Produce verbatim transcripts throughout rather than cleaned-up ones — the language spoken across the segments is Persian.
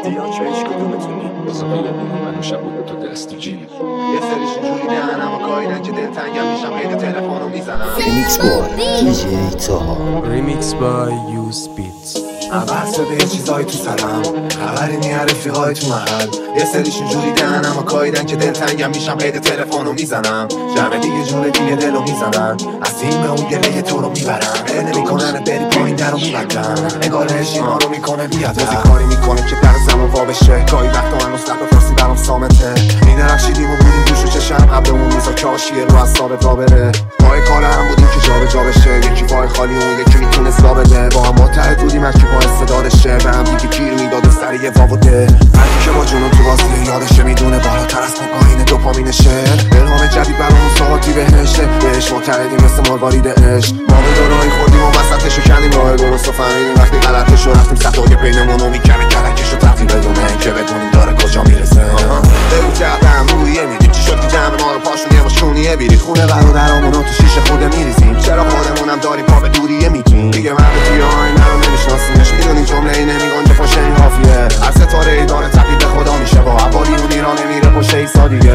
احتیاج به هیچ کدومتونی واسه خیابونم منو شب بود تو دست و جیب یه سریشون جوری دهنم و گایدن که دلتنگم میشم غیر تلفنو میزنم. ریمیکس بای دی جی تاها. ریمیکس بای یوز بیتس. عوض شده یه چیزایی تو سرم، خبری نی رفیقای تو محل. یه سریشون جوری دهنم و گایدن که دلتنگم میشم غیر تلفنو میزنم. جمع دیگه جون دیگه دلو میزنن، از این به اون گله تو رو میبرن. بل نمیکنن بری پایین درو میبندن، نگارش اینا رو میکنه بیاد روزی کاری میکنه که در زمان وا بشه. گاهی وقتا من مستقب فرسی برام سامته میدرخشیدیم و بودیم گوش و چشم قبل اون میزا کاشیه رو از ثابت را بره. پای کار هم بودیم که جا به جا بشه، یکی پای خالی اون یکی میتونه سا بده. با هم متحد بودیم از کی با استعدادشه، به هم دیگه گیر میداد و سر یه واو و ده. هرکی که با جنون تو واسه یادشه میدونه بالاتر از کوکائین دوپامینشه. الهام جدید برامون ساعتی بهشه، بهش معتقدیم مثل مروارید عشق. ما به دورایی خوردیم و وسطشو کندیم راه درست و فهمیدیم وقتی غلطشو رفتیم سطحای بینمونو میکنه کلکشو تقدیم بدونه که بدونیم داره کجا میرسه. بگو کردم رویه میدیم چی شد که جمع ما رو پاشونیه ماشونیه بیرید خونه برادرامونو تو شیشه خوده میریزیم. چرا خودمونم داریم پا به دوریه میتونیم دیگه من به توی آینه رو نمیشناسیمش. میدونیم جمله ای نمیگن که پاشه این حافیه. هر ستاره ای داره تبدیل به خدا میشه، با عبالی اون ایران نمیره پاشه ایسا دیگه.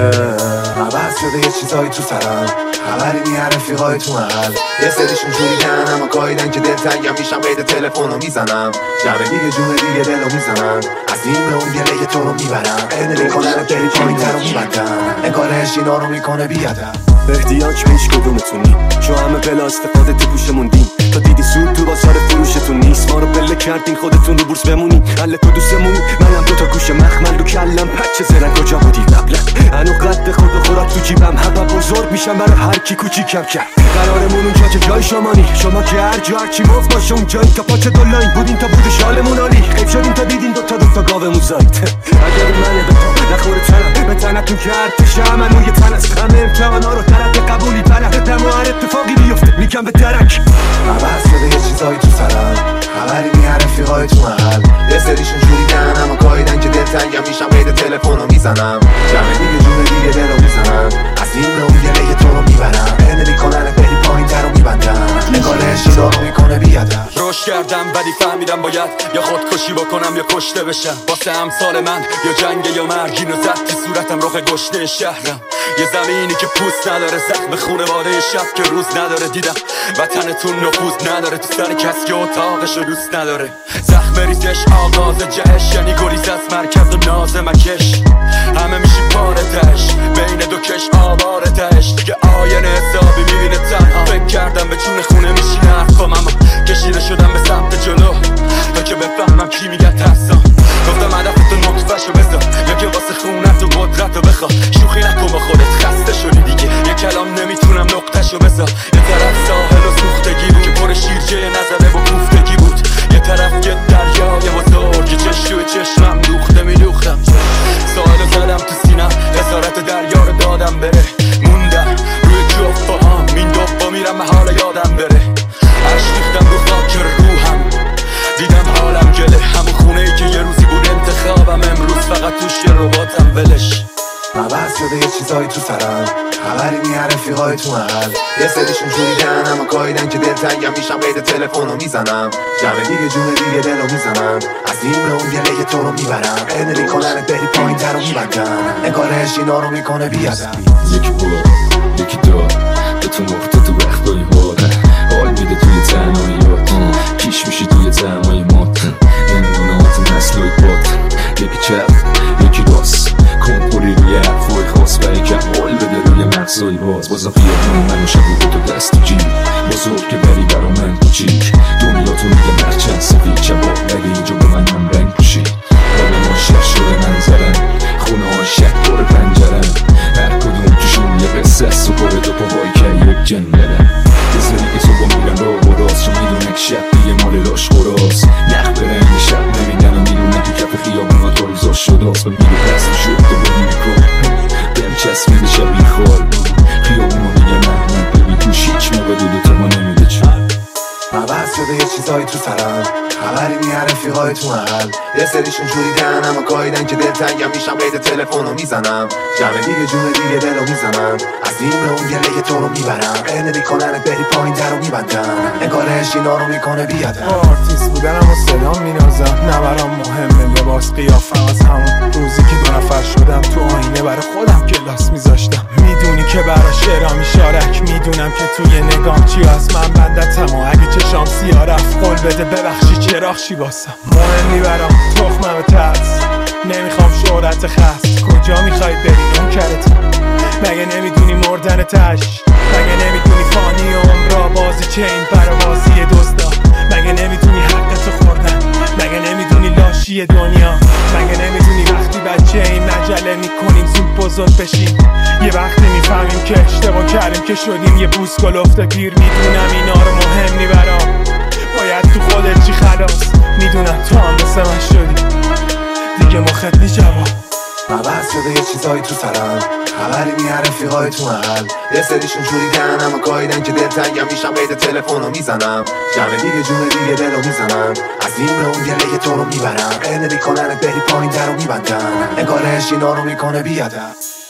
عوض شده یه چیزایی تو سرم، خبری نی رفیقای تو محل. یه سریشون جوری دهنم و گایدن که دلتنگم میشم غیر تلفنو میزنم. جمع دیگه جون دیگه دلو میزنن، از این به اون گله تو رو میبرن. بل نمیکنن بری پایین درو میبندن، نگارش اینا رو میکنه بیادم. احتیاج به هیچ کدومتونی چو همه بلا استفاده تو گوشمون دیم. تا دیدی سود تو بازار فروشتون نیست، ما رو بله کردین خودتون رو بورس بمونین. حل تو دوستمونی منم دوتا گوش مخمل رو کلم پچه زرن کجا بودی قبلا. هنو قد خود و خوراک تو جیبم حبا بزرگ میشم برای هر کی کوچیکم کرد. قرارمون اونجا که جای شمانی، شما که هر جا هرچی مفت باشه اونجایی. تا پاچه دولاین بودین تا بود شالمون عالی، خیب شدین تا دیدین دوتا دوتا گاومون زایید. اگر منه به تا نخوره تنم به تنتون که ارتشم من یه تن از همه امتحانا رو طرف قبولی پره دم و هر اتفاقی بیفته میکن به درک. عوض شده یه چیزایی تو سرم، خبری نی رفیقای تو محل. یه سریشون جوری دهنم و گایدن که دلتنگم میشم غیر تلفنو میزنم. جمع دیگه جون دیگه دلو میزنن، از این به اون گله تو رو میبرن. بل نمیکنن بری پایین درو میبندن، نگارش اینا رو میکنه بیادم. روش کردم ولی فهمیدم باید یا خودکشی بکنم یا کشته بشم. واسه امثال من یا جنگ یا مرگ، اینو زد تو صورتم رخ گشته شهرم. یه زمینی که پوست نداره، زخم خونواده شب که روز نداره. دیدم وطنتون نفوذ نداره تو سر کس که اتاقشو دوست نداره. زخم ریزش آغاز جهش، یعنی گریز از مرکز و ناز مکش. همه میشی پاره تش بین دو کش آوار تش، دیگه آینه حسابی میبینه تنها. فکر کردم به جون خونه میشینه حرفم، اما کشیده شدم به سمت جلو تا که بفهمم کی میگه ترسم. گفتم هدفتو نطفهشو بذار یا که واسه خونت و قدرت رو بخوا. شوخی نکن با خودت خسته شدی دیگه، یه کلام نمیتونم نقطهشو بذار. یه طرف ساحل و سوختگی بود که پر شیرجه نظره و کوفتگی بود، یه طرف یه دریای بزرگ که چش توی چشمم دوخته میدوختم. ساحلو زدم تو سینم، خسارت دریا رو دادم بره. موندم روی جفت با هم این دوبا میرم محال یادم بره. عشق ریختم رو خاک روحم، دیدم حالم گله. همون خونه ای که یه روزی بود انتخابم، امروز فقط توش یه رباتم ولش. عوض شده یه چیزایی تو سرم، خبری نی رفیقای تو محل. یه سریشون جوری دهنم و گایدن که دلتنگم میشم غیر تلفنو میزنم. جمع دیگه جون دیگه دلو میزنن، از این به اون گله تو رو میبرن. بل نمیکنن بری پایین درو میبندن، نگارش اینا رو میکنه بیادم. یکی بلا یکی دار به تو نقطه تو وقتایی هاره، حال میده توی تنهاییات. پیش میشی توی تمای مات، نمیدونه هات مسلوی بات. یکی چپ یکی راست، کنکوری روی حرفای خاص و یکم حال بده روی مغزای باز. بازا خیابون منو شب بود تو دست و جیب، بزرگ که بری برا من کوچیک. دنیا تو میگه مرچند سفید چبا، ولی اینجا به من هم رنگ پوشی. حال ما شهر شده منظرم، خونه ها شک داره پنجرم. هر کدوم توشون یه قصه است و باره دو پاهای که یک جنگلم. یه سری که صبح میرن را و راست، چون میدونه که شب دیگه مال لاش خوراس. نخ برنگ شب نمیدن و میدونه که کف خیابون ها تا روزا شداست. و میگه پس شد تو ببینی کن بهم چسبیده شبیه خوال. خیابون ها میگه نه من ببین توش هیچ موقع دو دوتا ما نمیده چون. عوض شده یه چیزایی تو سرم، خبری نی رفیقای تو محل. یه سریشون جوری دهنم و گایدن که دلتنگم میشم غیر تلفنو میزنم. جمع دیگه جون دیگه دلو میزنن، از عظیم اون گله تو رو میبرم قرنه میکننت بری پایین در رو میبندم انگارش اینا رو میکنه بیادم آرتیست بودنم و صدام مینازم نبرام مهمه لباس قیافم از همون روزی که دو نفر شدم تو آینه برای خودم کلاس میذاشتم میدونی که برای شعرام میشارک میدونم که توی نگام چی از من بندتم و اگه چشام سیاه رفت قول بده ببخشی چراغ چی باسم مهم برام تخمم ترس نمیخوام شهرت خست کجا میخوای بری نوکرت مگه نمیدونی مردن تش مگه نمیدونی فانی عمرا بازی چین برابازی دزدا مگه نمیدونی حقت خوردن مگه نمیدونی لاشی دنیا مگه نمیدونی وقتی بچه این مجله میکنیم زود بزرگ بشیم یه وقتی میفهمیم که اشتباه کردیم که شدیم یه بوس گلفته پیر میدونم اینا رو مهم نی برام باید تو خودت چی خلاص میدونم تو هم مثل من شدی دیگه مخت نی جواب عوض شده یه چیزایی تو سرم خبری نی رفیقای تو محل یه سریشون جوری دهنم اما گایدن که دلتنگم میشم قید تلفن رو میزنم جمع دیگه جون دیگه دل رو میزنم عظیم اون گله تو رو میبرم قرنه میکننت بری پایین در رو میبندم انگارش اینا رو میکنه بیادم